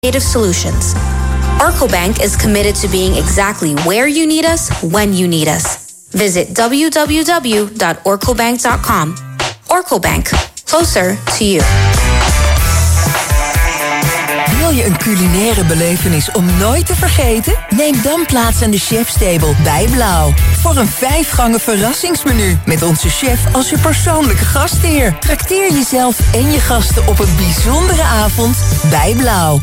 Creative solutions. Oracle Bank is committed to being exactly where you need us, when you need us. Visit www.oraclebank.com. Oracle Bank, closer to you. Wil je een culinaire belevenis om nooit te vergeten? Neem dan plaats aan de chefstable bij Blauw. Voor een 5-gangen verrassingsmenu. Met onze chef als je persoonlijke gastheer. Trakteer jezelf en je gasten op een bijzondere avond bij Blauw.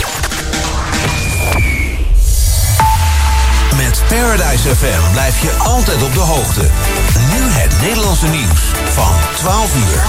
Met Paradise FM blijf je altijd op de hoogte. Nu het Nederlandse nieuws van 12 uur.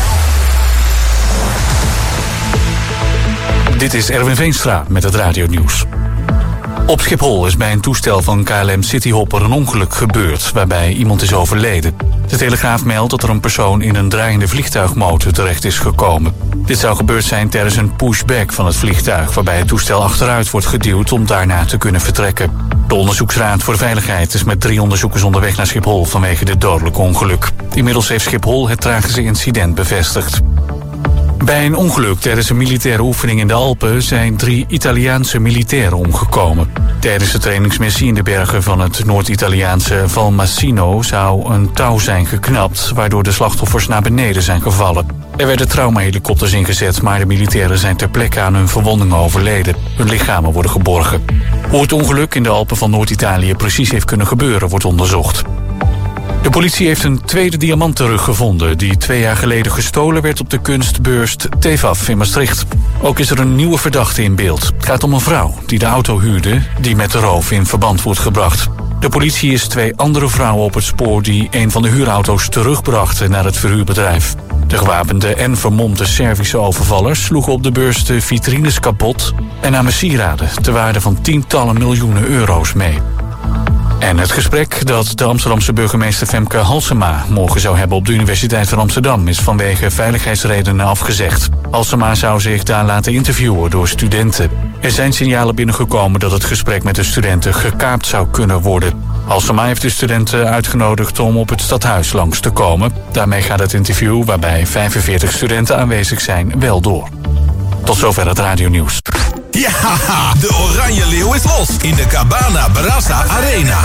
Dit is Erwin Veenstra met het radionieuws. Op Schiphol is bij een toestel van KLM Cityhopper een ongeluk gebeurd, waarbij iemand is overleden. De Telegraaf meldt dat er een persoon in een draaiende vliegtuigmotor terecht is gekomen. Dit zou gebeurd zijn tijdens een pushback van het vliegtuig, waarbij het toestel achteruit wordt geduwd om daarna te kunnen vertrekken. De Onderzoeksraad voor de Veiligheid is met 3 onderzoekers onderweg naar Schiphol vanwege dit dodelijk ongeluk. Inmiddels heeft Schiphol het tragische incident bevestigd. Bij een ongeluk tijdens een militaire oefening in de Alpen zijn 3 Italiaanse militairen omgekomen. Tijdens de trainingsmissie in de bergen van het Noord-Italiaanse Valmassino zou een touw zijn geknapt, waardoor de slachtoffers naar beneden zijn gevallen. Er werden traumahelikopters ingezet, maar de militairen zijn ter plekke aan hun verwondingen overleden. Hun lichamen worden geborgen. Hoe het ongeluk in de Alpen van Noord-Italië precies heeft kunnen gebeuren, wordt onderzocht. De politie heeft een tweede diamant teruggevonden die 2 jaar geleden gestolen werd op de kunstbeurs TEVAF in Maastricht. Ook is er een nieuwe verdachte in beeld. Het gaat om een vrouw die de auto huurde die met de roof in verband wordt gebracht. De politie is 2 andere vrouwen op het spoor die een van de huurauto's terugbrachten naar het verhuurbedrijf. De gewapende en vermomde Servische overvallers sloegen op de beurs de vitrines kapot en namen sieraden ter waarde van tientallen miljoenen euro's mee. En het gesprek dat de Amsterdamse burgemeester Femke Halsema morgen zou hebben op de Universiteit van Amsterdam is vanwege veiligheidsredenen afgezegd. Halsema zou zich daar laten interviewen door studenten. Er zijn signalen binnengekomen dat het gesprek met de studenten gekaapt zou kunnen worden. Halsema heeft de studenten uitgenodigd om op het stadhuis langs te komen. Daarmee gaat het interview, waarbij 45 studenten aanwezig zijn, wel door. Tot zover het radionieuws. Ja, de Oranje Leeuw is los in de Cabana Brassa Arena.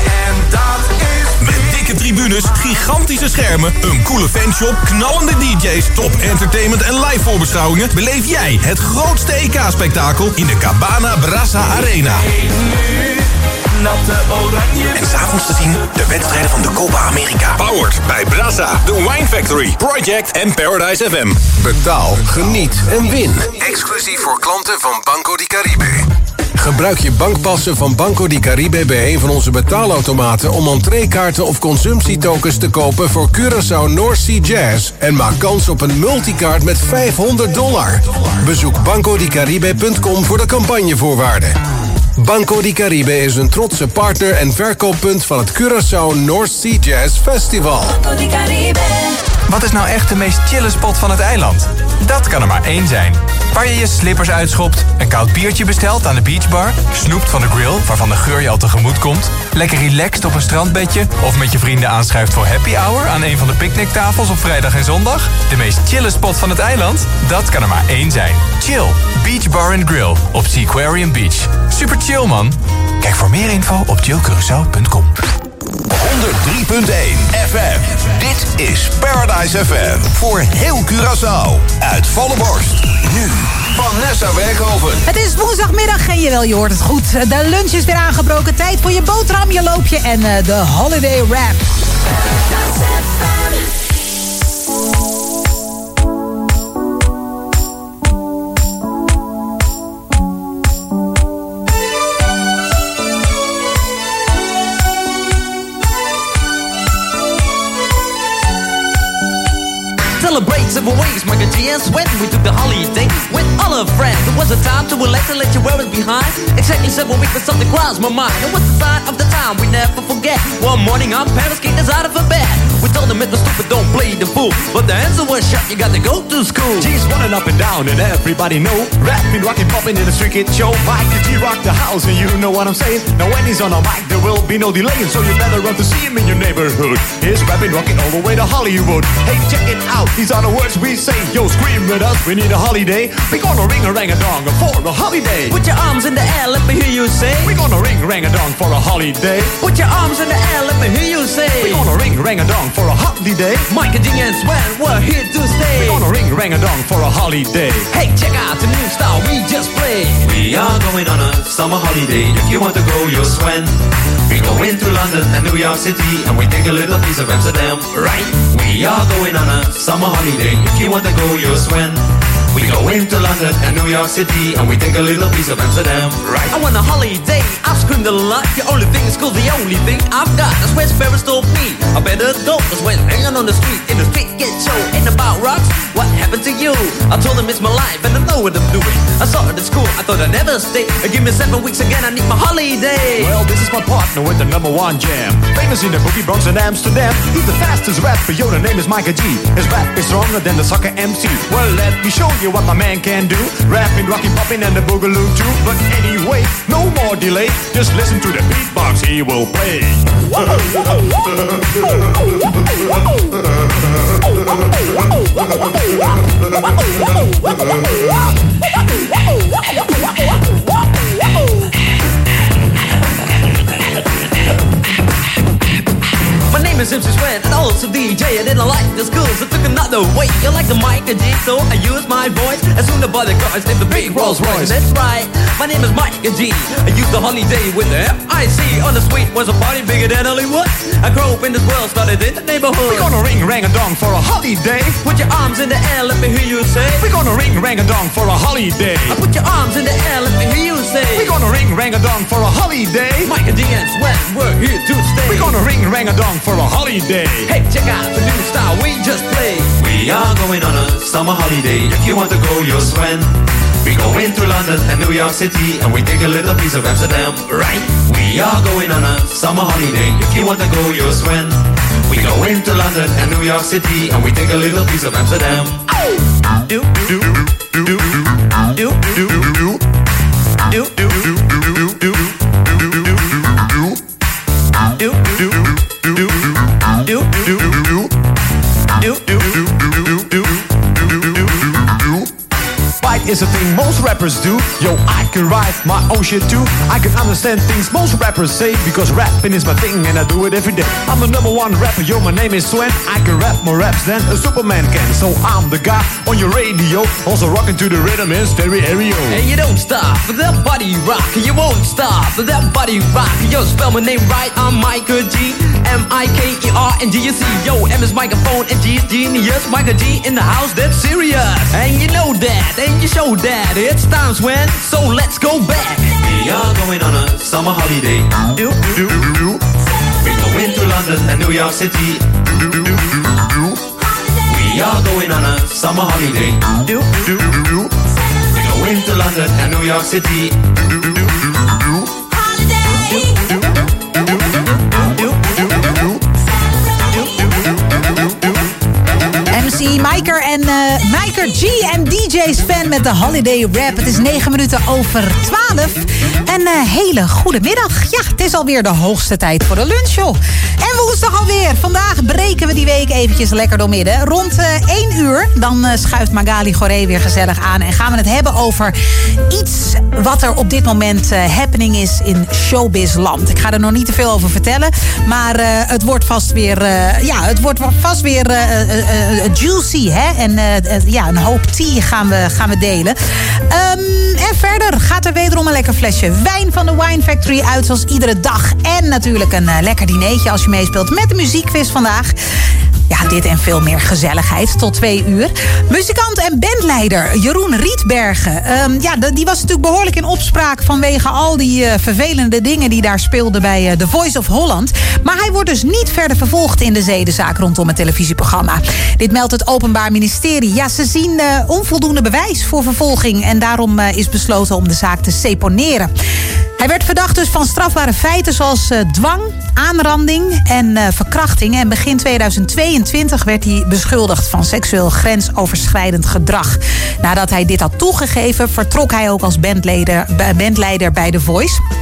Met dikke tribunes, gigantische schermen, een coole fanshop, knallende DJ's, top entertainment en live voorbeschouwingen beleef jij het grootste EK-spektakel in de Cabana Brassa Arena. En s'avonds te zien de wedstrijden van de Copa America. Powered bij Brassa, The Wine Factory, Project en Paradise FM. Betaal, geniet en win. Exclusief voor klanten van Banco di Caribe. Gebruik je bankpassen van Banco di Caribe bij een van onze betaalautomaten om entreekaarten of consumptietokens te kopen voor Curaçao North Sea Jazz en maak kans op een multicard met $500. Bezoek bancodicaribe.com voor de campagnevoorwaarden. Banco di Caribe is een trotse partner en verkooppunt van het Curaçao North Sea Jazz Festival. Banco di Caribe. Wat is nou echt de meest chille spot van het eiland? Dat kan er maar 1 zijn. Waar je je slippers uitschopt, een koud biertje bestelt aan de beachbar, snoept van de grill waarvan de geur je al tegemoet komt, lekker relaxed op een strandbedje of met je vrienden aanschuift voor happy hour aan een van de picknicktafels op vrijdag en zondag. De meest chille spot van het eiland? Dat kan er maar 1 zijn. Chill, Beach Bar & Grill op Seaquarium Beach. Super chill, man. Kijk voor meer info op chillcuraçao.com. 103.1 FM. Dit is Paradise FM. Voor heel Curaçao. Uit volle borst. Nu Vanessa Werkhoven. Het is woensdagmiddag en je hoort het goed. De lunch is weer aangebroken. Tijd voor je boterham, je loopje en de holiday wrap. Celebrate several ways, Michael G and Sweat. We took the holiday with all our friends. It was a time to relax and let you wear it behind. Exactly 7 weeks, but something crossed my mind. It was the sign of the time we never forget. One morning our parents kicked us out of a bed. We told them it was stupid, don't play the fool. But the answer was shut, you got to go to school. G's running up and down and everybody know. Rapping, rocking, popping in the street kid show. Mike G rock the house and you know what I'm saying. Now when he's on a mic there will be no delaying. So you better run to see him in your neighborhood. He's rapping, rocking all the way to Hollywood. Hey, check it out, he's on the way. words we say. Yo, scream with us, we need a holiday. We gonna ring a rang-a-dong for a holiday. Put your arms in the air, let me hear you say. We gonna ring rang-a-dong for a holiday. Put your arms in the air, let me hear you say. We gonna ring rang-a-dong for a holiday. Mike and G and Sven, we're here to stay. We gonna ring rang-a-dong for a holiday. Hey, check out the new style we just played. We are going on a summer holiday. If you want to go, you'll swim. We go into London and New York City, and we take a little piece of Amsterdam, right? We are going on a summer holiday. If you want to go, you'll swim. We go into London and New York City, and we take a little piece of Amsterdam, right? I want a holiday, I've screamed a lot. The only thing is cool, the only thing I've got. That's where Sparrows told me I better go. Cause when hanging on the street, in the street get show. Ain't about rocks, what happened to you? I told him it's my life and I know what I'm doing. I saw it at school, I thought I'd never stay. Give me 7 weeks again, I need my holiday. Well, this is my partner with the #1 jam. Famous in the boogie Bronx and Amsterdam. He's the fastest rapper, yo, the name is Micah G. His rap is stronger than the soccer MC. Well, let me show you what my man can do. Rapping, rocking, popping, and the boogaloo too. But anyway, no more delay. Just listen to the beatbox he will play. My name is MC Sven and also DJ. I didn't like the schools, I took another way. You like the mic and G, so I use my voice. As soon as the body guards named the big Rolls Royce. That's right, my name is Mike and G. I use the holiday with the F-I-C. On the street was a party bigger than Hollywood. I grew up in this world, started in the neighborhood. We're gonna ring rang-a-dong for a holiday. Put your arms in the air, let me hear you say. We're gonna ring rang-a-dong for a holiday. I put your arms in the air, let me hear you say. We're gonna ring rang-a-dong for a holiday. Mike and G and Sven, we're here to stay. We're gonna ring rang-a-dong for a holiday. Hey, check out the new style we just played. We are going on a summer holiday. If you want to go, you'll swim. We go into London and New York City, and we take a little piece of Amsterdam, right? We are going on a summer holiday. If you want to go, you'll swim. We go into London and New York City, and we take a little piece of Amsterdam. Do do do do do do do do Fight is a thing most rappers do. Yo, I can write my own shit too. I can understand things most rappers say, because rapping is my thing and I do it every day. I'm the #1 rapper, yo, my name is Sven. I can rap more raps than a Superman can. So I'm the guy on your radio, also rocking to the rhythm in stereo. And you don't stop for that body rock. You won't stop for that body rock. Yo, spell my name right, I'm Micah G. M-I-K-E-R-N-G-U-C. Yo, M is microphone and G is genius. Micah G in the house, that's serious. And you know that, and you show that. It's time, Sven, so let's go back. We are going on a summer holiday. Do do do. We go into London and New York City. We are going on a summer holiday. Do do do. We go into London and New York City. MC Maiker en Maiker G en DJ Sven met de Holiday Rap. Het is 9 minuten over 12. En hele goede middag. Ja, het is alweer de hoogste tijd voor de lunchshow. En woensdag alweer. Vandaag breken we die week eventjes lekker doormidden. Rond 1 uur, dan schuift Magali Goré weer gezellig aan. En gaan we het hebben over iets wat er op dit moment happening is in showbizland. Ik ga er nog niet te veel over vertellen. Maar het wordt vast weer... juicy, hè? En een hoop tea gaan we delen. En verder gaat er wederom een lekker flesje wijn van de Wine Factory uit, zoals iedere dag. En natuurlijk een lekker dinertje als je meespeelt met de muziekquiz vandaag. Ja, dit en veel meer gezelligheid tot 2 uur. Muzikant en bandleider Jeroen Rietbergen. Die was natuurlijk behoorlijk in opspraak vanwege al die vervelende dingen die daar speelden bij The Voice of Holland. Maar hij wordt dus niet verder vervolgd in de zedenzaak rondom het televisieprogramma. Dit meldt het Openbaar Ministerie. Ja, ze zien onvoldoende bewijs voor vervolging en daarom is besloten om de zaak te seponeren. Hij werd verdacht dus van strafbare feiten zoals dwang, aanranding en verkrachting. En begin 2022 werd hij beschuldigd van seksueel grensoverschrijdend gedrag. Nadat hij dit had toegegeven, vertrok hij ook als bandleider bij The Voice.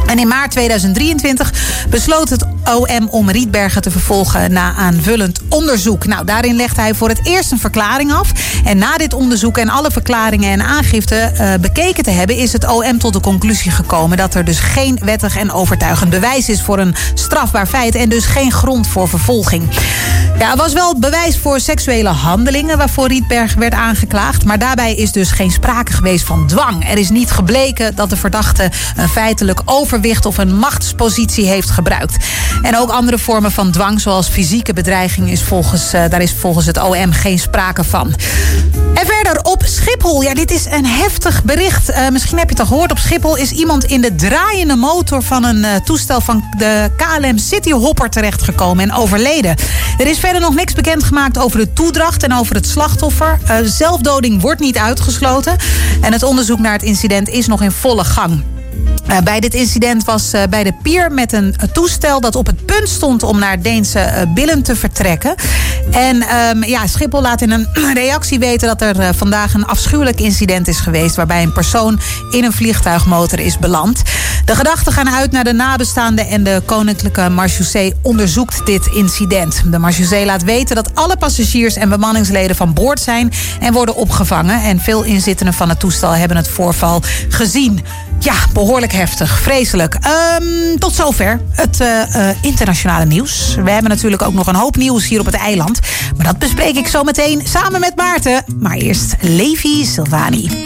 En in maart 2023 besloot het OM om Rietbergen te vervolgen na aanvullend onderzoek. Nou, daarin legde hij voor het eerst een verklaring af. En na dit onderzoek en alle verklaringen en aangiften bekeken te hebben, is het OM tot de conclusie gekomen dat er dus geen wettig en overtuigend bewijs is voor een strafbaar feit en dus geen grond voor vervolging. Ja, er was wel bewijs voor seksuele handelingen waarvoor Rietbergen werd aangeklaagd, maar daarbij is dus geen sprake geweest van dwang. Er is niet gebleken dat de verdachte een feitelijk overwicht of een machtspositie heeft gebruikt. En ook andere vormen van dwang, zoals fysieke bedreiging, daar is volgens het OM geen sprake van. En verder op Schiphol. Ja, dit is een heftig bericht. Misschien heb je het al gehoord. Op Schiphol is iemand in de draaiende motor van een toestel van de KLM Cityhopper terechtgekomen en overleden. Er is verder nog niks bekendgemaakt over de toedracht en over het slachtoffer. Zelfdoding wordt niet uitgesloten. En het onderzoek naar het incident is nog in volle gang. Bij dit incident was bij de pier met een toestel dat op het punt stond om naar Deense Billen te vertrekken. En Schiphol laat in een reactie weten dat er vandaag een afschuwelijk incident is geweest waarbij een persoon in een vliegtuigmotor is beland. De gedachten gaan uit naar de nabestaanden en de Koninklijke Marechaussee onderzoekt dit incident. De Marechaussee laat weten dat alle passagiers en bemanningsleden van boord zijn en worden opgevangen. En veel inzittenden van het toestel hebben het voorval gezien. Ja, behoorlijk heftig. Vreselijk. Tot zover het internationale nieuws. We hebben natuurlijk ook nog een hoop nieuws hier op het eiland. Maar dat bespreek ik zo meteen samen met Maarten. Maar eerst Levi Silvani.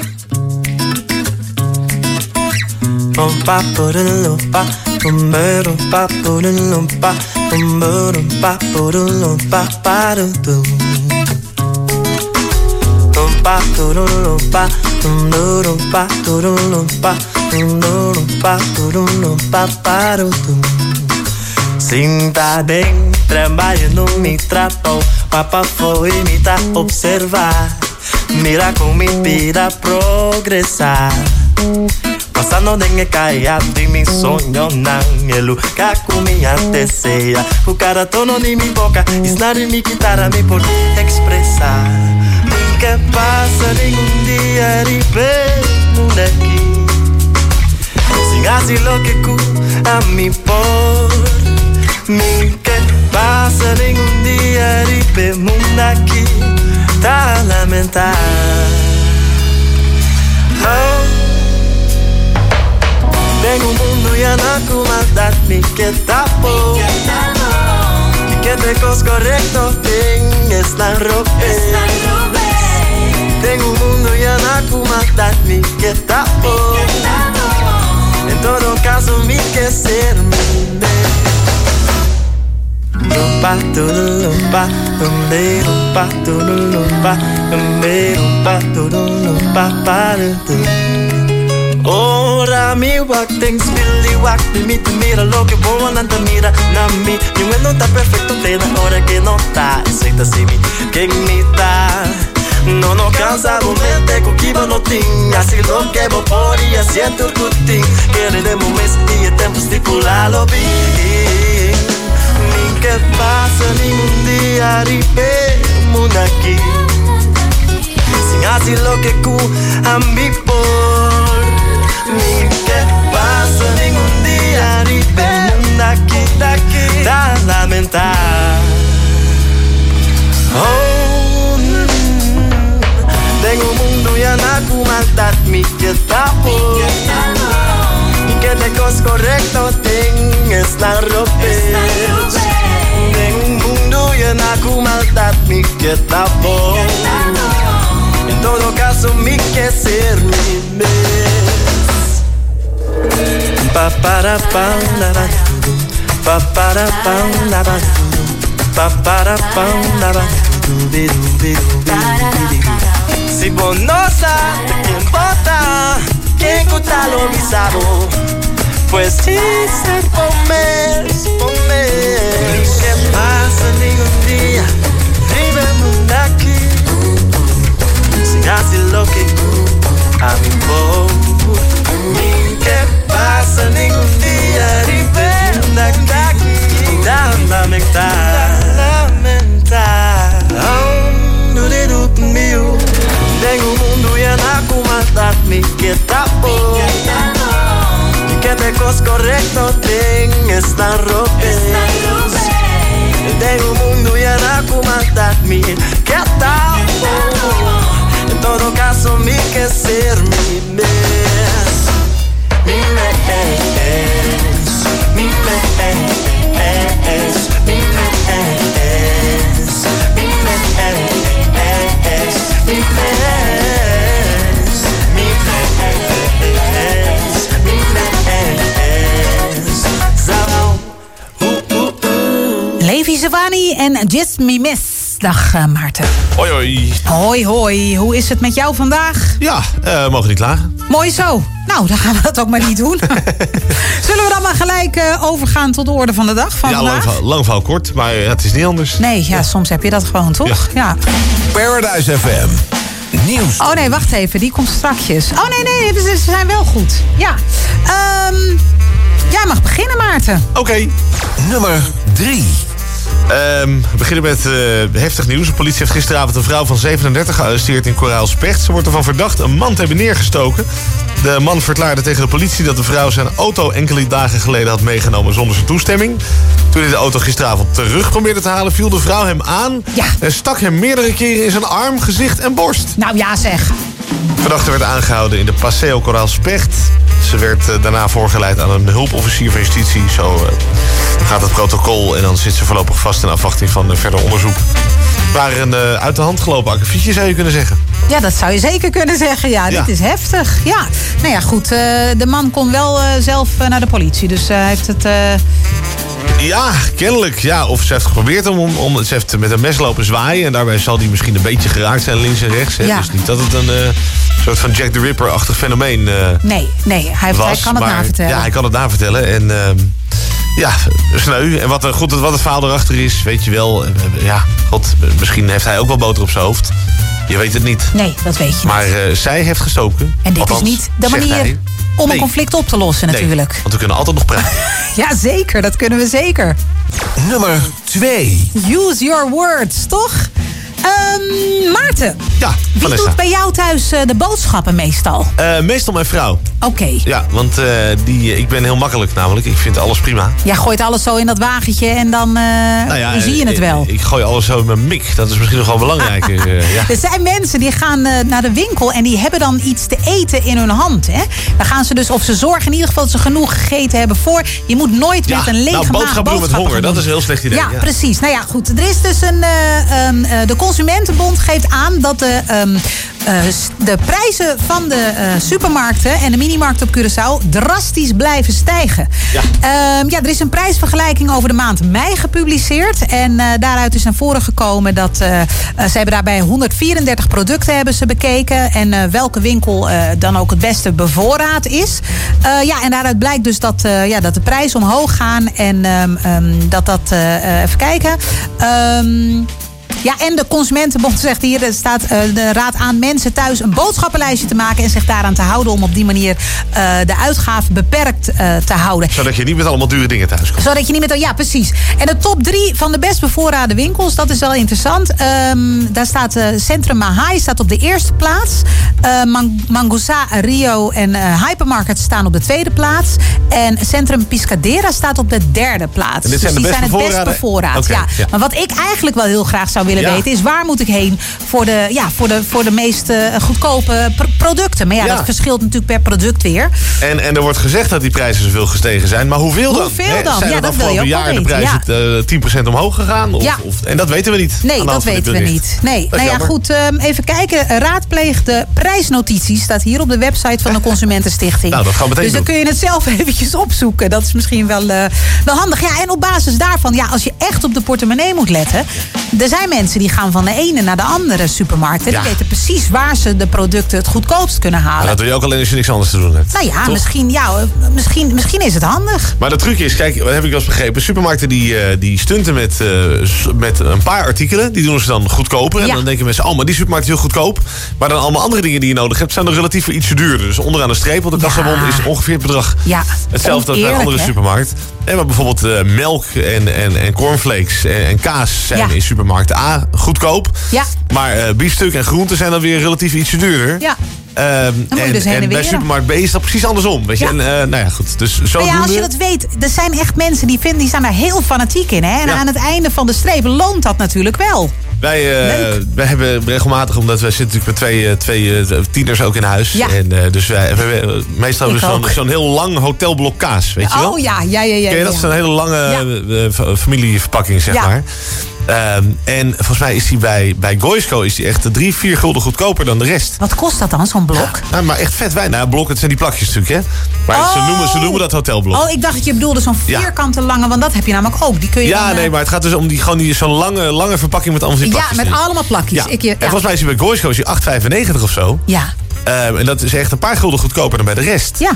Sinta bem, trabalho no me tratou. Papa foi me tá observar. Mira como me pira progressar. Passando nem caia de mi sonho não. Elu caco me anteceia. O cara tono de mi boca. Isnari mi guitarra me por expressar. Que passa nenhum dia de mundo aqui. Sin así lo que cu a mi por mí. Que passa nenhum dia de mundo aqui. Tá a lamentar. Oh. Tengo un mundo y una comandad mi que tapo. Y que te cos correcto tengas la ropa. Tengo un mundo y una comandad mi que tapo. En todo caso mi que ser mi lumpa, lumpa, lumpa, lumpa, lumpa, ora mi wak things Billy wak mi te mira lo que vos te mira na mi mi no está perfecto te na hora que no está aceita si mi que me está no cansa mente con que no tinha así lo que vos podía siento el cutín quiere de momento y el tiempo estipulado bien ni que pasa ningún día ripe mundo aquí sin así lo que cu a mi por ni que pasa ningún día ni mundo aquí da lamentar oh tengo un mundo y una maldad mi que tapo y que te cos correcto tengas la ropa tengo un mundo y una maldad mi que tapo en todo caso mi que ser mi mes pa para pa la ba pa para pa la ba pa para pa la ba si vos no sabes quién vota quién conta lo mismo pues sí se pone ¿qué pasa ningún día vive mundo aquí sin así lo que a mi voz ¿qué pasa ningún día vive mundo aquí da lamentar tengo un mundo y una comandad mi que tapo y que te estamos correctos, tem esta rope. Tem mundo e era me que tal? En todo caso, mi que ser mi mes. Mi mes, mi mes, mi mes, mi mes, mi Levi Savani en Just Me Miss. Dag Maarten. Hoi hoi. Hoi hoi. Hoe is het met jou vandaag? Ja, mogen niet klagen. Mooi zo. Nou, dan gaan we dat ook maar niet doen. Zullen we dan maar gelijk overgaan tot de orde van de dag van vandaag? Ja, lang verhaal kort, maar het is niet anders. Nee, ja, soms heb je dat gewoon, toch? Ja. Paradise FM. Nieuws. Oh nee, wacht even. Die komt strakjes. Oh nee, ze zijn wel goed. Ja. Jij mag beginnen, Maarten. Oké. Nummer 3. We beginnen met heftig nieuws. De politie heeft gisteravond een vrouw van 37 gearresteerd in Koraalspecht. Ze wordt ervan verdacht een man te hebben neergestoken. De man verklaarde tegen de politie dat de vrouw zijn auto enkele dagen geleden had meegenomen zonder zijn toestemming. Toen hij de auto gisteravond terug probeerde te halen, viel de vrouw hem aan en stak hem meerdere keren in zijn arm, gezicht en borst. Nou ja, zeg. De verdachte werd aangehouden in de Paseo Koraalspecht. Ze werd daarna voorgeleid aan een hulpofficier van justitie. Zo gaat het protocol en dan zit ze voorlopig vast in afwachting van verder onderzoek. Het waren een uit de hand gelopen akkefietje, zou je kunnen zeggen. Ja, dat zou je zeker kunnen zeggen. Ja, dit is heftig. Ja. Nou ja, goed. De man kon wel zelf naar de politie. Dus hij heeft het... Ja, kennelijk. Ja, of ze heeft geprobeerd om ze heeft met een mes lopen zwaaien. En daarbij zal die misschien een beetje geraakt zijn links en rechts. Hè? Ja. Dus niet dat het een soort van Jack the Ripper-achtig fenomeen Nee, hij kan het navertellen. Ja, hij kan het navertellen. En ja, sneu. En wat het verhaal erachter is, weet je wel. Ja, god, misschien heeft hij ook wel boter op zijn hoofd. Je weet het niet. Nee, dat weet je maar zij heeft gestoken. En dit is niet de manier om een conflict op te lossen natuurlijk. Nee, want we kunnen altijd nog praten. Ja, zeker. Dat kunnen we zeker. Nummer 2. Use your words, toch? Maarten, ja, wie doet bij jou thuis de boodschappen meestal? Meestal mijn vrouw. Oké. Ja, want ik ben heel makkelijk namelijk. Ik vind alles prima. Jij gooit alles zo in dat wagentje en dan zie je het wel. Ik gooi alles zo in mijn mik. Dat is misschien nog wel belangrijker. Ja. Er zijn mensen die gaan naar de winkel en die hebben dan iets te eten in hun hand. Hè? Dan gaan ze dus, of ze zorgen in ieder geval dat ze genoeg gegeten hebben voor. Je moet nooit met een lege maag boodschappen doen met honger. Dat is een heel slecht idee. Ja, precies. Nou ja, goed. Er is dus de Consumentenbond geeft aan dat de prijzen van de supermarkten en de minimarkten op Curaçao drastisch blijven stijgen. Ja. Er is een prijsvergelijking over de maand mei gepubliceerd. En daaruit is naar voren gekomen dat ze hebben daarbij 134 producten hebben ze bekeken. En welke winkel dan ook het beste bevoorraad is. En daaruit blijkt dus dat de prijzen omhoog gaan. En even kijken. Ja, en de Consumentenbond zegt hier, er staat de raad aan mensen thuis een boodschappenlijstje te maken en zich daaraan te houden om op die manier de uitgaven beperkt te houden. Zodat je niet met allemaal dure dingen thuis komt. Zodat je niet met... Ja, precies. En de top 3 van de best bevoorrade winkels, dat is wel interessant. Daar staat Centrum Mahai staat op de eerste plaats. Mangusa, Rio en Hypermarket staan op de tweede plaats. En Centrum Piscadera staat op de derde plaats. En dit zijn dus die zijn het best bevoorraad. Okay, ja. Maar wat ik eigenlijk wel heel graag zou willen weten is waar moet ik heen voor de meest goedkope producten. Maar dat verschilt natuurlijk per product weer. En er wordt gezegd dat die prijzen zoveel gestegen zijn. Maar hoeveel dan? Hoeveel dan? Zijn er dat wil je ook jaar de prijzen 10% omhoog gegaan? En dat weten we niet. Nee, dat weten we niet. Nee. Nou ja, goed. Even kijken. Raadpleeg de prijsnotities staat hier op de website van de Consumentenstichting. Nou, dat gaan we meteen dus dan kun je het zelf eventjes opzoeken. Dat is misschien wel handig. Ja, en op basis daarvan, als je echt op de portemonnee moet letten. Er zijn mensen die gaan van de ene naar de andere supermarkt. Die weten precies waar ze de producten het goedkoopst kunnen halen. Maar dat doe je ook alleen als je niks anders te doen hebt. Nou ja, misschien is het handig. Maar de truc is, kijk, wat heb ik wel eens begrepen. Supermarkten die stunten met een paar artikelen. Die doen ze dan goedkoper. En dan denken mensen, maar die supermarkt is heel goedkoop. Maar dan allemaal andere dingen die je nodig hebt, zijn er relatief ietsje duurder. Dus onderaan de streep, want de kassabon is ongeveer het bedrag. Ja, hetzelfde als bij een andere supermarkt. Maar bijvoorbeeld melk en cornflakes en kaas zijn in supermarkten goedkoop. Ja. Maar biefstuk en groenten zijn dan weer relatief ietsje duurder. Ja. En bij supermarkt B is dat precies andersom. Weet je? En, nou ja, goed. Dus zodoende... als je dat weet, er zijn echt mensen die staan daar heel fanatiek in. Hè? En aan het einde van de streep loont dat natuurlijk wel. Wij hebben regelmatig, omdat wij zitten natuurlijk met twee tieners ook in huis. Ja. En dus wij hebben meestal zo'n heel lang hotelblok kaas, weet je wel? Oh ja. Ken je dat? Zo'n hele lange familieverpakking, zeg maar. En volgens mij is die bij Goisco is die echt 3-4 gulden goedkoper dan de rest. Wat kost dat dan, zo'n blok? Ja, maar echt vet wijn. Nou, blok, het zijn die plakjes natuurlijk, hè. Maar ze noemen dat hotelblok. Oh, ik dacht dat je bedoelde zo'n vierkante lange, want dat heb je namelijk ook. Die kun je nee, maar het gaat dus om zo'n lange verpakking met allemaal die plakjes. Ja, met allemaal plakjes. Ja. En volgens mij is die bij Goisco is die 8,95 of zo. Ja. En dat is echt een paar gulden goedkoper dan bij de rest. Ja.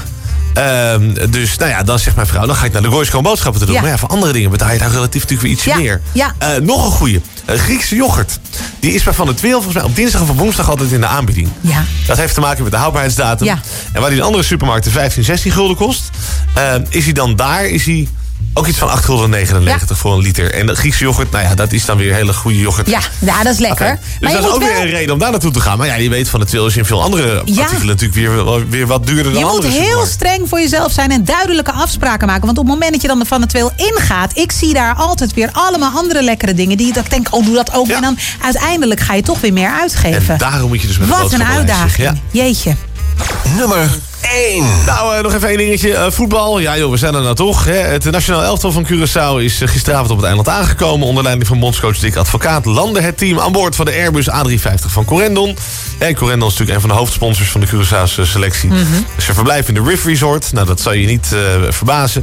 Dus nou ja, dan zegt mijn vrouw, dan ga ik naar de Goisco om boodschappen te doen. Ja. Maar ja, voor andere dingen betaal je daar relatief natuurlijk weer ietsje meer. Ja. Nog een goeie. Griekse yoghurt. Die is bij Van der Tweel volgens mij op dinsdag of op woensdag altijd in de aanbieding. Ja. Dat heeft te maken met de houdbaarheidsdatum. Ja. En waar die in andere supermarkten 15, 16 gulden kost, is hij dan daar, ook iets van 8,99 gulden voor een liter. En de Griekse yoghurt, nou ja, dat is dan weer hele goede yoghurt. Ja, dat is lekker. Okay. Dus dat is ook weer een reden om daar naartoe te gaan. Maar ja, je weet Van der Tweel is in veel andere artikelen natuurlijk weer wat duurder dan andere. Je moet heel streng voor jezelf zijn en duidelijke afspraken maken. Want op het moment dat je dan Van der Tweel ingaat, ik zie daar altijd weer allemaal andere lekkere dingen die ik denk, doe dat ook. Ja. En dan uiteindelijk ga je toch weer meer uitgeven. En daarom moet je dus met wat een uitdaging. Ja. Jeetje. Nummer 1. Nou, nog even één dingetje. Voetbal. Ja joh, we zijn er nou toch. Hè. Het nationaal elftal van Curaçao is gisteravond op het eiland aangekomen. Onder leiding van bondscoach Dick Advocaat landde het team aan boord van de Airbus A350 van Corendon. En Corendon is natuurlijk een van de hoofdsponsors van de Curaçaose selectie. Mm-hmm. Dus ze verblijven in de Riff Resort. Nou, dat zal je niet verbazen.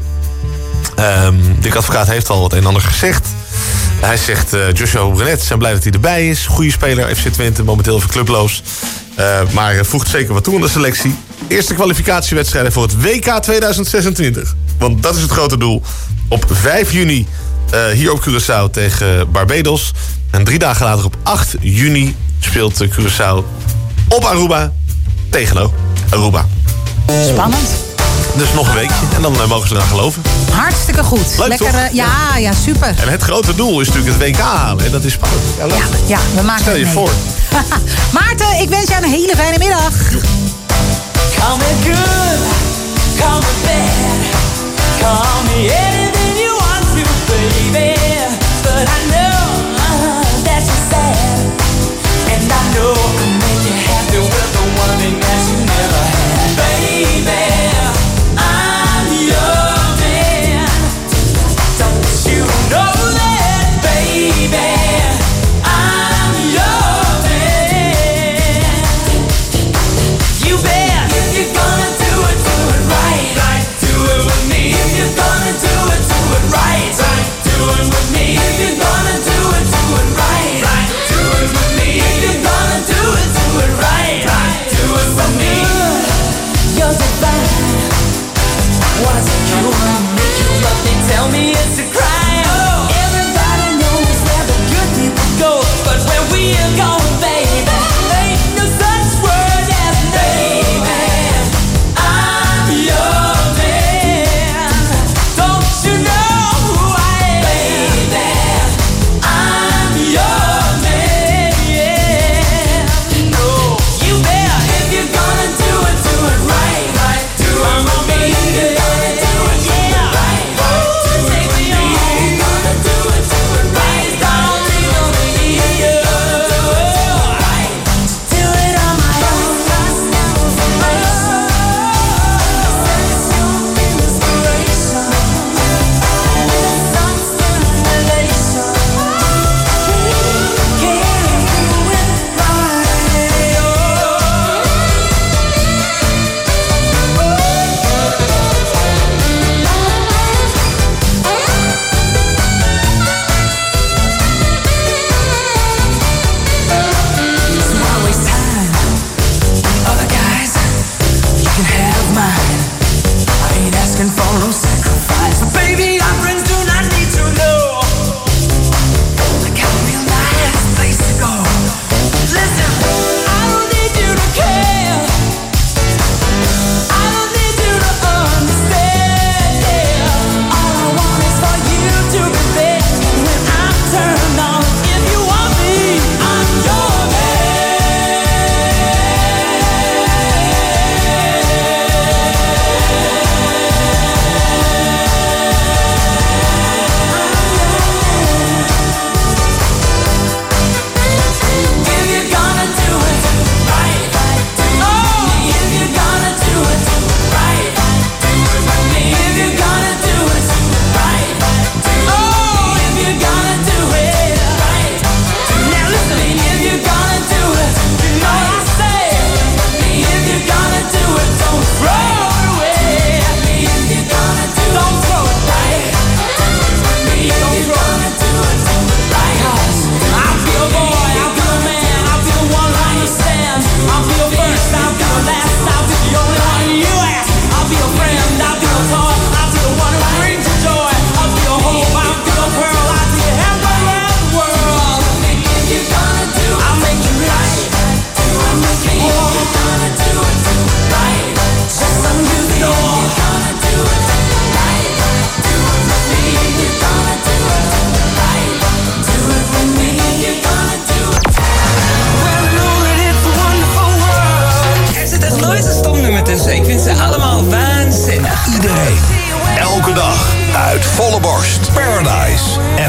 Dick Advocaat heeft al wat een en ander gezegd. Hij zegt, Joshua Brenet, zijn blij dat hij erbij is. Goede speler, FC Twente, momenteel even clubloos. Maar voegt zeker wat toe aan de selectie. Eerste kwalificatiewedstrijden voor het WK 2026. Want dat is het grote doel. Op 5 juni hier op Curaçao tegen Barbados. En 3 dagen later op 8 juni speelt Curaçao op Aruba tegen Aruba. Spannend. Dus nog een weekje en dan mogen ze eraan geloven. Hartstikke goed. Leuk, lekker, ja, super. En het grote doel is natuurlijk het WK halen. En dat is spannend. Ja, we maken Stel je het mee. voor. Maarten, ik wens jou een hele fijne middag. Call me good, call me bad, call me anything you want to, baby. But I know that you're sad, and I know I can make you happy with the one thing that you never had, baby. I'm your man. Don't you know that, baby? I'm your man. You bet. You're gonna do it right. Do it with me. If you're gonna do it right. Do it with me. If you're gonna do it right. Do it with me. If you're gonna do it right. Do it with me. You're divine. What's it gonna make you love me? Tell me it's a crime. Everybody knows where the good people go, but where we're going, baby, ain't no such word as baby. I'm your man. Don't you know who I am, baby? I'm your man. No, you bet. If you're gonna do it right. Do it with me. If you're gonna do it right. Do it with me.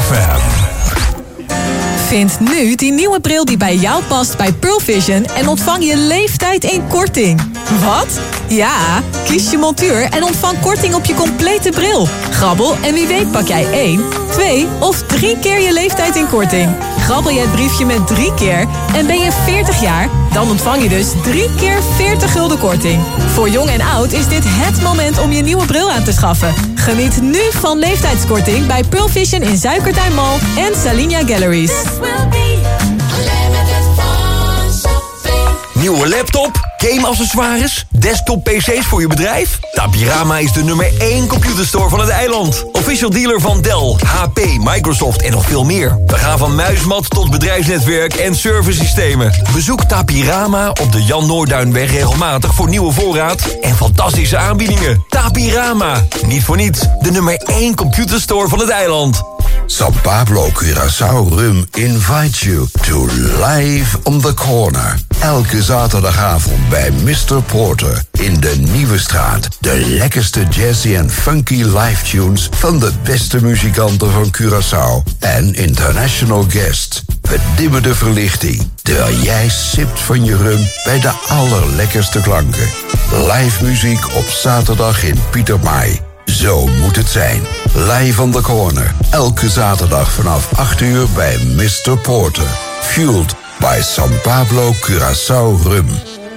FM. Vind nu die nieuwe bril die bij jou past bij Pearl Vision en ontvang je leeftijd in korting. Wat? Ja, kies je montuur en ontvang korting op je complete bril. Grabbel en wie weet pak jij 1, 2 of 3 keer je leeftijd in korting. Grabbel je het briefje met 3 keer en ben je 40 jaar... dan ontvang je dus 3 keer 40 gulden korting. Voor jong en oud is dit het moment om je nieuwe bril aan te schaffen. Geniet nu van leeftijdskorting bij Pearl Vision in Suikertuin Mall en Salinia Galleries. Nieuwe laptop, game-accessoires, desktop-pc's voor je bedrijf? Tapirama is de nummer 1 computerstore van het eiland. Official dealer van Dell, HP, Microsoft en nog veel meer. We gaan van muismat tot bedrijfsnetwerk en servicesystemen. Bezoek Tapirama op de Jan Noorduinweg regelmatig voor nieuwe voorraad en fantastische aanbiedingen. Tapirama, niet voor niets, de nummer 1 computerstore van het eiland. San Pablo Curaçao Rum invites you to Live on the Corner. Elke zaterdagavond bij Mr. Porter in de Nieuwe Straat. De lekkerste jazzy en funky live tunes van de beste muzikanten van Curaçao. En international guests. We dimmen de verlichting, terwijl jij sipt van je rum bij de allerlekkerste klanken. Live muziek op zaterdag in Pieter Maai. Zo moet het zijn. Live on the Corner. Elke zaterdag vanaf 8 uur bij Mr. Porter. Fueled by San Pablo Curaçao Rum.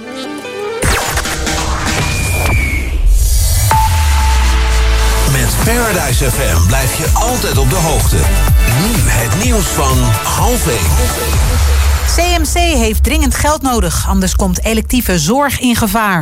Met Paradise FM blijf je altijd op de hoogte. Nu het nieuws van 12:30. CMC heeft dringend geld nodig, anders komt electieve zorg in gevaar.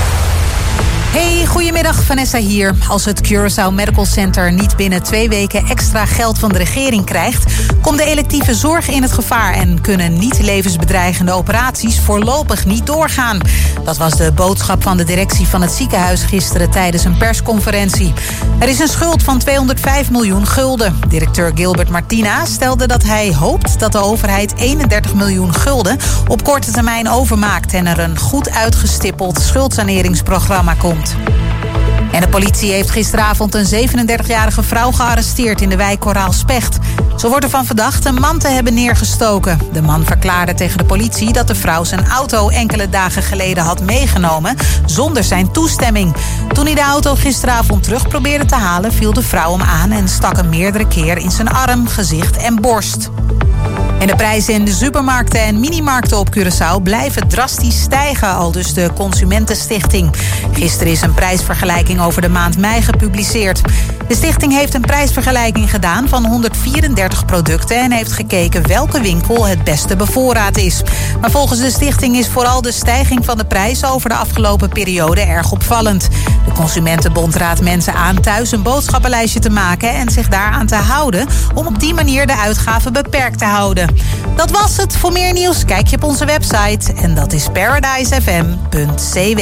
Hey, goedemiddag, Vanessa hier. Als het Curaçao Medical Center niet binnen 2 weken extra geld van de regering krijgt, komt de electieve zorg in het gevaar en kunnen niet levensbedreigende operaties voorlopig niet doorgaan. Dat was de boodschap van de directie van het ziekenhuis gisteren tijdens een persconferentie. Er is een schuld van 205 miljoen gulden. Directeur Gilbert Martina stelde dat hij hoopt dat de overheid 31 miljoen gulden op korte termijn overmaakt en er een goed uitgestippeld schuldsaneringsprogramma komt. En de politie heeft gisteravond een 37-jarige vrouw gearresteerd in de wijk Koraalspecht. Ze wordt ervan verdacht een man te hebben neergestoken. De man verklaarde tegen de politie dat de vrouw zijn auto enkele dagen geleden had meegenomen zonder zijn toestemming. Toen hij de auto gisteravond terug probeerde te halen, viel de vrouw hem aan en stak hem meerdere keer in zijn arm, gezicht en borst. En de prijzen in de supermarkten en minimarkten op Curaçao blijven drastisch stijgen, aldus de Consumentenstichting. Gisteren is een prijsvergelijking over de maand mei gepubliceerd. De stichting heeft een prijsvergelijking gedaan van 134 producten en heeft gekeken welke winkel het beste bevoorraad is. Maar volgens de stichting is vooral de stijging van de prijzen over de afgelopen periode erg opvallend. De Consumentenbond raadt mensen aan thuis een boodschappenlijstje te maken en zich daaraan te houden om op die manier de uitgaven beperkt te houden. Dat was het. Voor meer nieuws kijk je op onze website en dat is paradisefm.cw.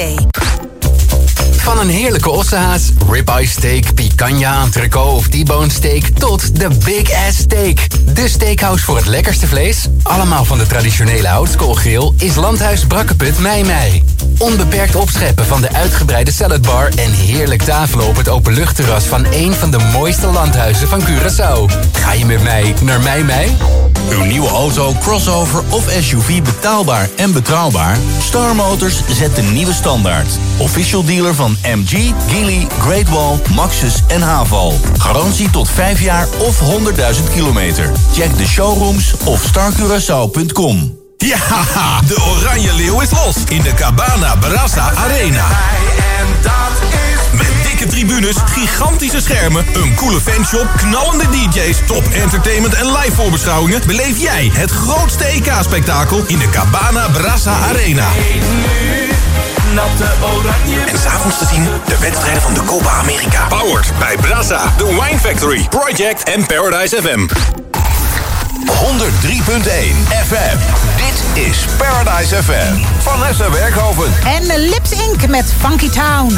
Van een heerlijke ossehaas, ribeye steak, picanha, entrecote of T-bone steak tot de Big Ass Steak. De steakhouse voor het lekkerste vlees, allemaal van de traditionele houtskoolgrill, is Landhuis Brakkeput Mei. Onbeperkt opscheppen van de uitgebreide saladbar en heerlijk tafelen op het openluchtterras van een van de mooiste landhuizen van Curaçao. Ga je met mij naar Mei? Uw nieuwe auto, crossover of SUV betaalbaar en betrouwbaar? Star Motors zet de nieuwe standaard. Official dealer van MG, Geely, Great Wall, Maxus en Haval. Garantie tot 5 jaar of 100.000 kilometer. Check de showrooms of starcuraçao.com. Ja, de Oranje Leeuw is los in de Cabana Brasa Arena. Met dikke tribunes, gigantische schermen, een coole fanshop, knallende DJ's, top entertainment en live voorbeschouwingen beleef jij het grootste EK-spektakel in de Cabana Brasa Arena. En s'avonds te zien de wedstrijden van de Copa America. Powered bij Brasa, The Wine Factory, Project en Paradise FM. 103.1 FM. Dit is Paradise FM. Vanessa Werkhoven. En Lips Inc. met Funky Town.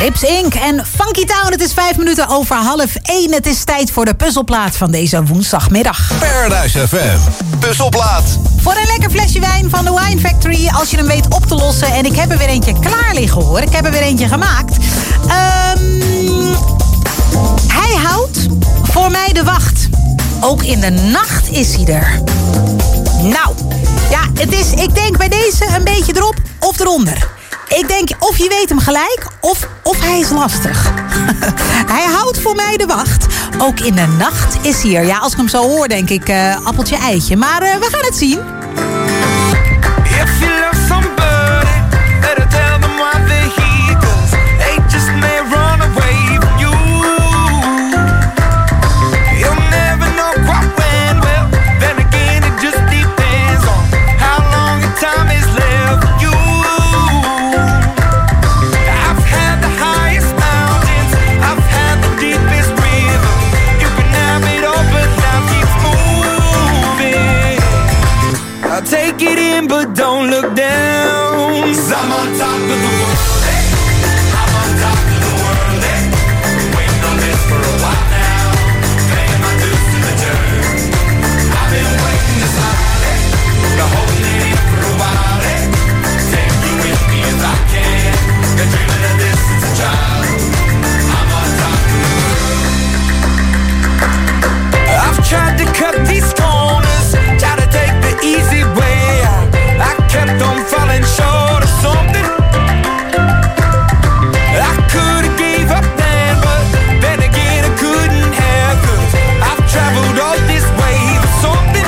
Lips Inc. en Funky Town. Het is 5 minuten over 12:30. Het is tijd voor de puzzelplaat van deze woensdagmiddag. Paradise FM, puzzelplaat. Voor een lekker flesje wijn van de Wine Factory, als je hem weet op te lossen. En ik heb er weer eentje klaar liggen, hoor. Ik heb er weer eentje gemaakt. Hij houdt voor mij de wacht. Ook in de nacht is hij er. Nou, ja, het is, ik denk bij deze een beetje erop of eronder. Ik denk of je weet hem gelijk of hij is lastig. Hij houdt voor mij de wacht. Ook in de nacht is hij er. Ja, als ik hem zo hoor, denk ik appeltje eitje. Maar we gaan het zien. If you love somebody, better tell them why they're here, 'cause they just may run away from you. You'll never know quite when, well, then again it just depends on how long your time is left for you. I've had the highest mountains, I've had the deepest river. You can have it all, but now keeps moving. I'll take it in, but don't look down. 'Cause I'm on top of the world, hey. I'm on top of the world, hey. Waiting on this for a while now. Paying my dues to the dirt. I've been waiting to smile, hey. Been holding it in for a while, hey. Take you with me if I can. Been dreaming of this since a child. I'm on top of the world. I've tried to cut these corners, try to take the easy way out. I kept on falling short of something. I could've gave up then, but then again I couldn't have, 'cause I've traveled all this way for something.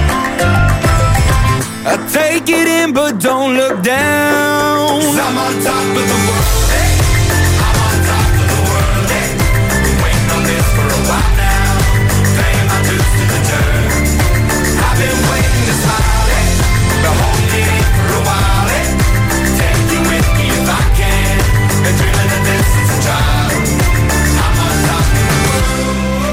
I take it in, but don't look down. 'Cause I'm on top of the world, hey. I'm on top of the world, hey. Been waiting on this for a while now. Paying my dues to the dirt. I've been waiting to smile, hey. Been holding it in for a while, hey. Take you with me if I can. Been dreaming of this since a child. I'm on top of the world.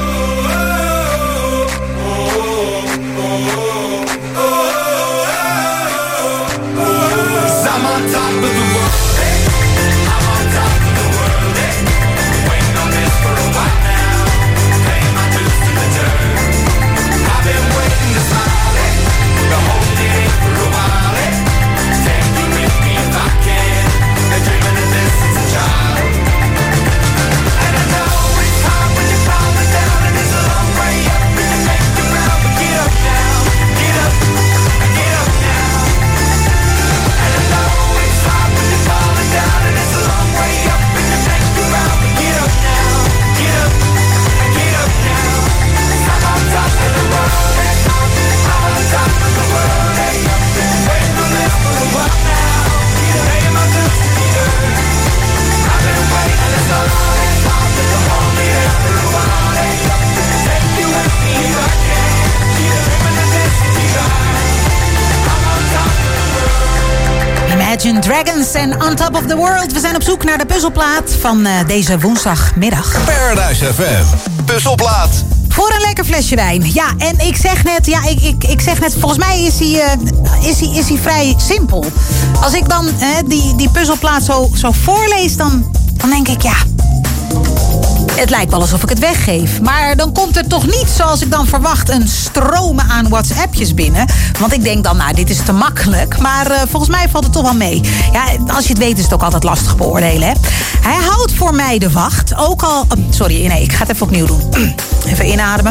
'Cause I'm on top of the world, hey. I'm on top of the world, hey. Waiting on this for a while now. Paying my dues to the dirt. I've been waiting to smile, hey. Been holding it in for a while, hey. Take you with me if I can. Been dreaming of this since a child. And I know it's hard when you're falling down, and it's a long way up, and you make you round, but get up now, get up, get up now. And I know it's hard when you're falling down, and it's a long way up, and you make you round, but get up now, get up, get up now. I'm on top of the world, hey. I'm on top of the world, hey. Waiting on this for a while now. Paying my dues to the dirt. I've been waiting this long, to hold me there for a while, hey. Take you with me if I can. Dreaming of this to be gone. I'm on top of the world. Imagine Dragons en On Top of the World. We zijn op zoek naar de puzzelplaat van deze woensdagmiddag. Paradise FM, puzzelplaat. Voor een lekker flesje wijn. Ja, en ik zeg net, ik zeg net, volgens mij is hij vrij simpel. Als ik dan die puzzelplaat zo voorlees, dan denk ik, ja, het lijkt wel alsof ik het weggeef. Maar dan komt er toch niet, zoals ik dan verwacht, een stromen aan WhatsAppjes binnen. Want ik denk dan, nou, dit is te makkelijk. Maar volgens mij valt het toch wel mee. Ja, als je het weet is het ook altijd lastig beoordelen, hè. Hij houdt voor mij de wacht. Ook al... sorry, nee, ik ga het even opnieuw doen. Even inademen.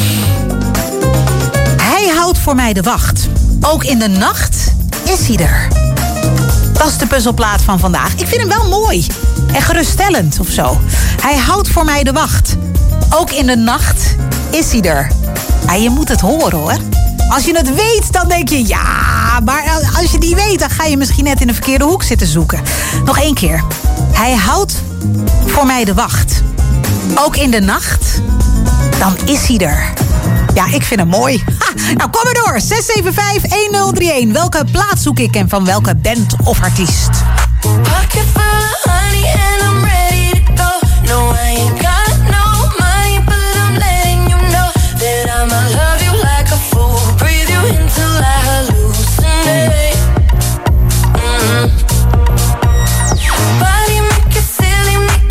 Hij houdt voor mij de wacht. Ook in de nacht is hij er. Dat is de puzzelplaat van vandaag. Ik vind hem wel mooi. En geruststellend of zo. Hij houdt voor mij de wacht. Ook in de nacht is hij er. Ja, je moet het horen, hoor. Als je het weet, dan denk je, ja... maar als je die weet, dan ga je misschien net in de verkeerde hoek zitten zoeken. Nog 1 keer. Hij houdt voor mij de wacht. Ook in de nacht, dan is hij er. Ja, ik vind hem mooi. Ha, nou, kom maar door. 675-1031. Welke plaat zoek ik en van welke band of artiest? Pocket full of honey and I'm ready to go. No, I ain't got no money, but I'm letting you know that I'ma love you like a fool. Breathe you in till I hallucinate. Body make it silly, make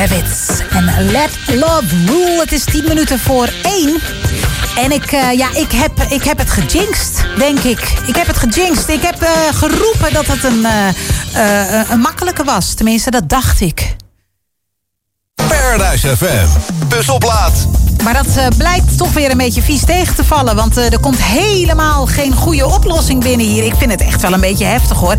Kravitz en Let Love Rule. Het is 10 minuten voor 1. En ik heb het gejinxed, denk ik. Ik heb het gejinxed. Ik heb geroepen dat het een makkelijke was. Tenminste, dat dacht ik. Paradise FM. Puzzelplaat. Maar dat blijkt toch weer een beetje vies tegen te vallen. Want er komt helemaal geen goede oplossing binnen hier. Ik vind het echt wel een beetje heftig, hoor.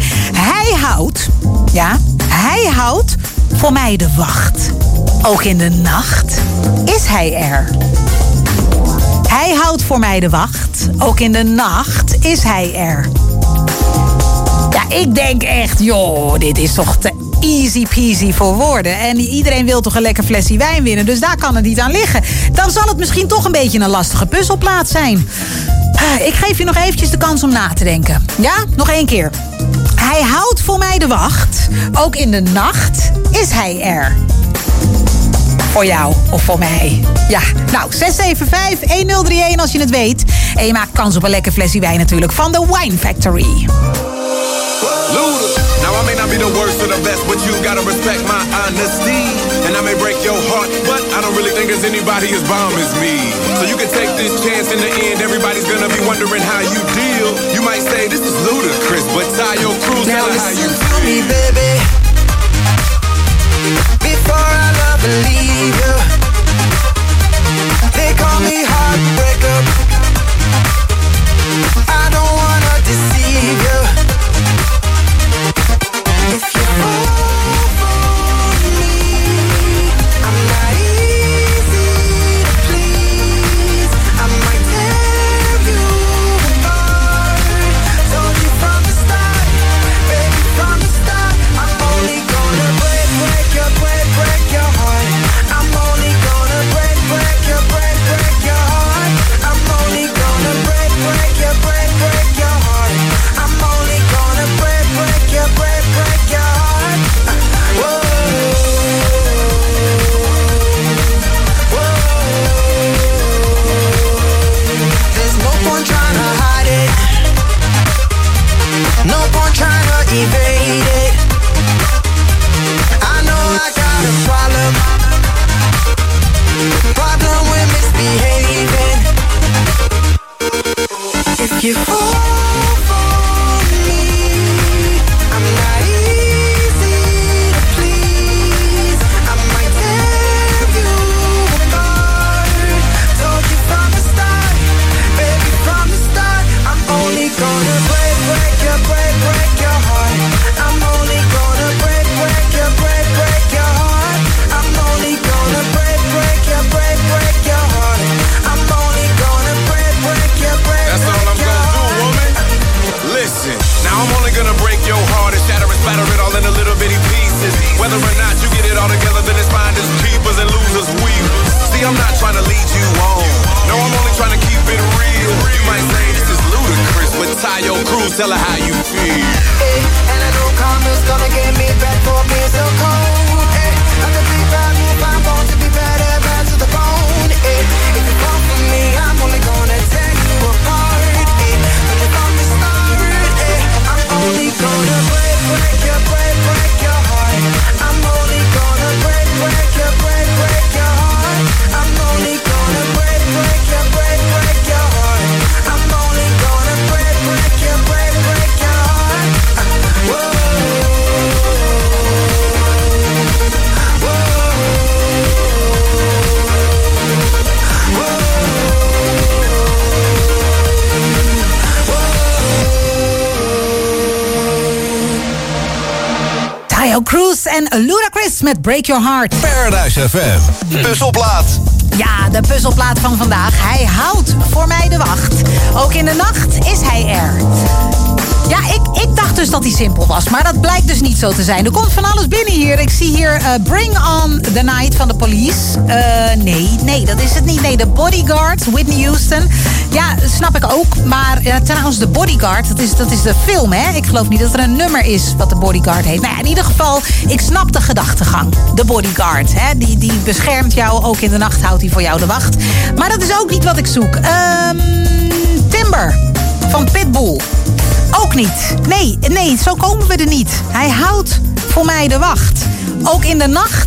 Hij houdt voor mij de wacht. Ook in de nacht is hij er. Hij houdt voor mij de wacht. Ook in de nacht is hij er. Ja, ik denk echt, joh, dit is toch te easy peasy voor woorden. En iedereen wil toch een lekker flesje wijn winnen. Dus daar kan het niet aan liggen. Dan zal het misschien toch een beetje een lastige puzzelplaat zijn. Ik geef je nog eventjes de kans om na te denken. Ja, nog 1 keer. Hij houdt voor mij de wacht. Ook in de nacht is hij er. Voor jou of voor mij. Ja, nou, 675-1031 als je het weet. En je maakt kans op een lekker flesje wijn natuurlijk van de Wine Factory. Luda. Now I may not be the worst or the best, but you gotta respect my honesty. And I may break your heart, but I don't really think there's anybody as bomb as me. So you can take this chance in the end, everybody's gonna be wondering how you deal. You might say this is ludicrous, but Tayo Cruz, tell her how you feel. Me, baby. Before I love and leave you, they call me heartbreaker. I don't wanna deceive you. If you fall for me, I'm not easy to please. I might tear you apart. Told you from the start, baby, from the start. I'm only gonna break your heart. I'm only gonna break your heart. I'm only gonna break your heart. I'm only gonna break your heart. Whoa. There's no point trying to hide it. No point trying to evade it. I know I got a problem with misbehaving. If you fall for me, I'm not easy to please. I might tear you apart. Told you from the start, baby, from the start. I'm only gonna break your heart. I'm only gonna break your heart. I'm only gonna break your heart. I'm only gonna break your That's all I'm gonna do, woman. Listen, now I'm only gonna break your heart and shatter and splatter it all into little bitty pieces. Whether or not you get it all together, then it's finders, keepers, and losers, weavers. See, I'm not trying to lead you on. No, I'm only trying to keep it real. You might say this is ludicrous, but Tayo Cruz, tell her how you feel. Hey, and I know karma's gonna get me back for being so cold. Hey, I'm the big bad move, I'm born to be bad to the bone. Hey, if you come for me, I'm only gonna tear you apart. Hey, but if I'm the start, hey, I'm only gonna break your heart. I'm only gonna break your heart. I'm only gonna break your heart. I'm only gonna break your heart. Whoa. Tayo Cruz en Ludacris met Break Your Heart. Paradise FM. Puzzelplaat. Ja, de puzzelplaat van vandaag. Hij houdt voor mij de wacht. Ook in de nacht is hij er. Ja, ik dacht dus dat hij simpel was. Maar dat blijkt dus niet zo te zijn. Er komt van alles binnen hier. Ik zie hier Bring On The Night van de Police. Nee, dat is het niet. Nee, The Bodyguard, Whitney Houston. Ja, snap ik ook. Maar trouwens, The Bodyguard, dat is de film, hè? Ik geloof niet dat er een nummer is wat The Bodyguard heet. Nou ja, in ieder geval, ik snap de gedachtegang. The Bodyguard, hè? Die beschermt jou. Ook in de nacht houdt hij voor jou de wacht. Maar dat is ook niet wat ik zoek. Timber van Pitbull. Ook niet. Nee, zo komen we er niet. Hij houdt voor mij de wacht. Ook in de nacht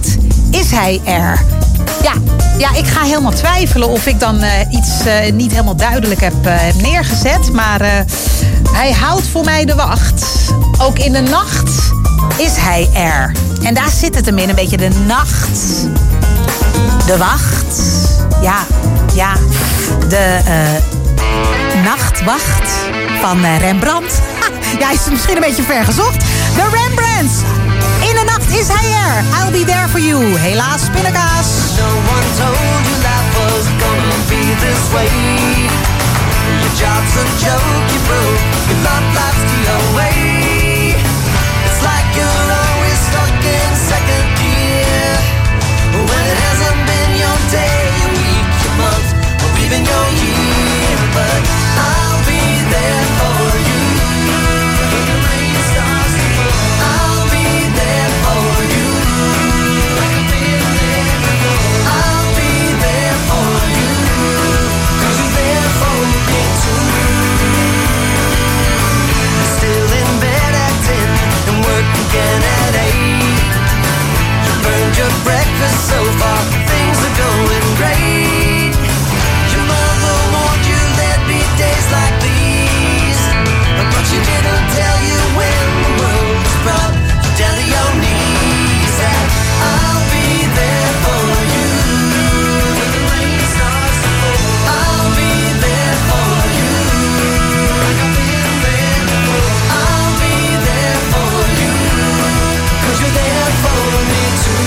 is hij er? Ja, ik ga helemaal twijfelen of ik dan iets niet helemaal duidelijk heb neergezet. Maar hij houdt voor mij de wacht. Ook in de nacht is hij er. En daar zit het hem in, een beetje de nacht. De wacht. Ja, de nachtwacht van Rembrandt. Ja, is misschien een beetje ver gezocht. De Rembrandts. In de nacht is hij er. I'll be there for you. Helaas, pindakaas. No one told you life was gonna be this way. Your job's a joke, you broke. Your love life's the away. It's like you're always stuck in second gear. When it hasn't been your day, your week, your month, or even your year. But I'll be there for you. When the rain starts to fall, I'll be there for you. Like I've been there before. I'll be there for you. 'Cause you're there for me too. Still in bed at 10 and work again at 8. You burned your breakfast so far, things are going great. Your mother warned you there'd be days like these, but she didn't tell you when the world was brought you down to your knees. And I'll be there for you. When the rain starts to fall, I'll be there for you. Like I've been there before. I'll be there for you. 'Cause you're there for me too.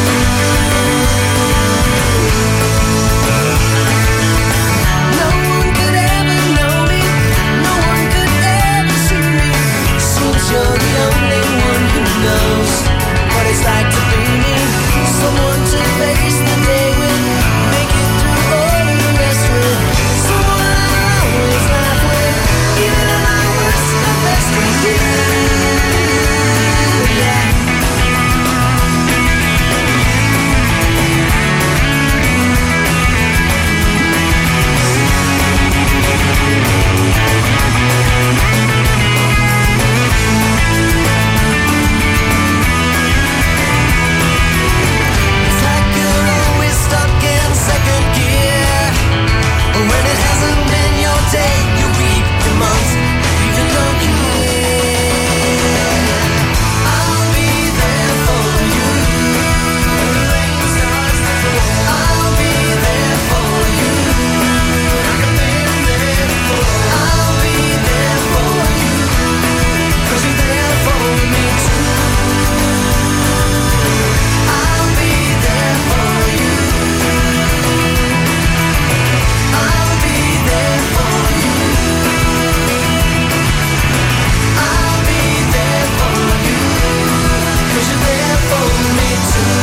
No one could ever know me. No one could ever see me. Since you're the only one who knows what it's like to be me. Someone to face the day with, make it through all of the rest with. Someone I always laugh with, even at my worst, the best we do. Yeah. It's like you're always stuck in second gear. When it hasn't been your day, your week, your month, even your year. I'll be there for you. When the rain starts to fall, I'll be there for you. Like I've been there before. I'll be there for you. 'Cause you're there for me too. I'll be there for you. I'll be there for you. I'll be there for you. 'Cause you're there for me too.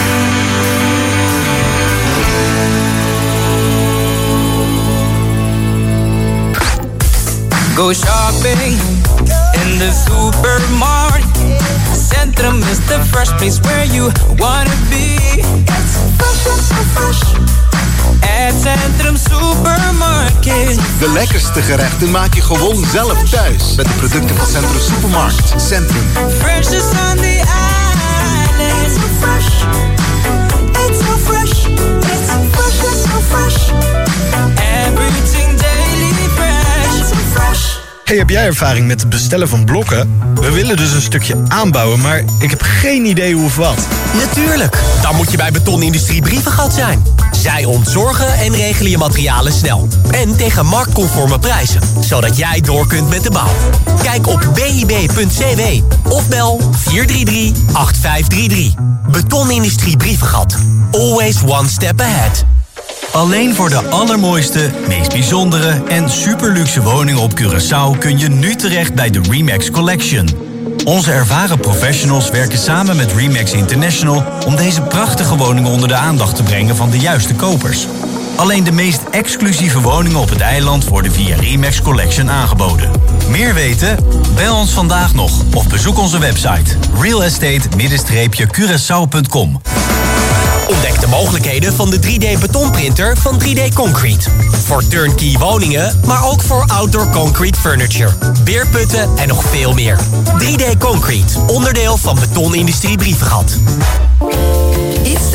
Go shopping in the supermarket. Centrum is the fresh place where you wanna be. It's fresh. At Centrum Supermarket. De lekkerste gerechten maak je gewoon zelf thuis. Met de producten van Centrum Supermarkt. Centrum. Freshest on the island. It's so fresh. It's so fresh. It's so fresh. Everything daily fresh. It's so fresh. Hey, heb jij ervaring met het bestellen van blokken? We willen dus een stukje aanbouwen, maar ik heb geen idee hoe of wat. Natuurlijk, dan moet je bij Betonindustrie Brievengat zijn. Zij ontzorgen en regelen je materialen snel. En tegen marktconforme prijzen, zodat jij door kunt met de bouw. Kijk op bib.cw of bel 433-8533. Betonindustrie Brievengat. Always one step ahead. Alleen voor de allermooiste, meest bijzondere en superluxe woningen op Curaçao kun je nu terecht bij de Remax Collection. Onze ervaren professionals werken samen met Remax International om deze prachtige woningen onder de aandacht te brengen van de juiste kopers. Alleen de meest exclusieve woningen op het eiland worden via Remax Collection aangeboden. Meer weten? Bel ons vandaag nog of bezoek onze website realestate-curaçao.com. Ontdek de mogelijkheden van de 3D-betonprinter van 3D Concrete. Voor turnkey woningen, maar ook voor outdoor concrete furniture, beerputten en nog veel meer. 3D Concrete, onderdeel van Betonindustrie Brievengat. It's the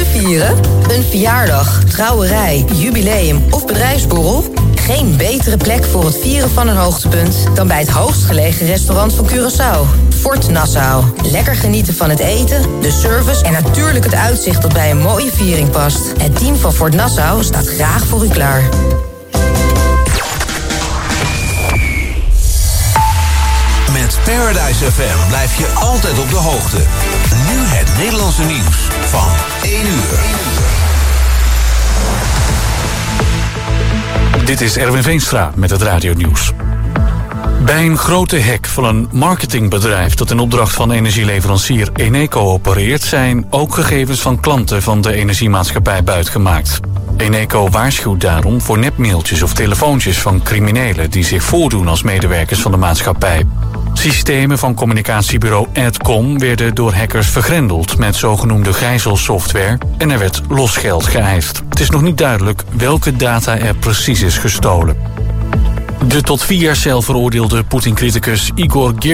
te vieren? Een verjaardag, trouwerij, jubileum of bedrijfsborrel? Geen betere plek voor het vieren van een hoogtepunt dan bij het hoogstgelegen restaurant van Curaçao. Fort Nassau. Lekker genieten van het eten, de service en natuurlijk het uitzicht dat bij een mooie viering past. Het team van Fort Nassau staat graag voor u klaar. Met Paradise FM blijf je altijd op de hoogte. Nu het Nederlandse nieuws van 1 uur. Dit is Erwin Veenstra met het radionieuws. Bij een grote hack van een marketingbedrijf dat in opdracht van energieleverancier Eneco opereert, zijn ook gegevens van klanten van de energiemaatschappij buitgemaakt. Eneco waarschuwt daarom voor nepmailtjes of telefoontjes van criminelen die zich voordoen als medewerkers van de maatschappij. Systemen van communicatiebureau Adcom werden door hackers vergrendeld met zogenoemde gijzelsoftware en er werd losgeld geëist. Het is nog niet duidelijk welke data er precies is gestolen. De tot 4 jaar cel veroordeelde Poetin-criticus Igor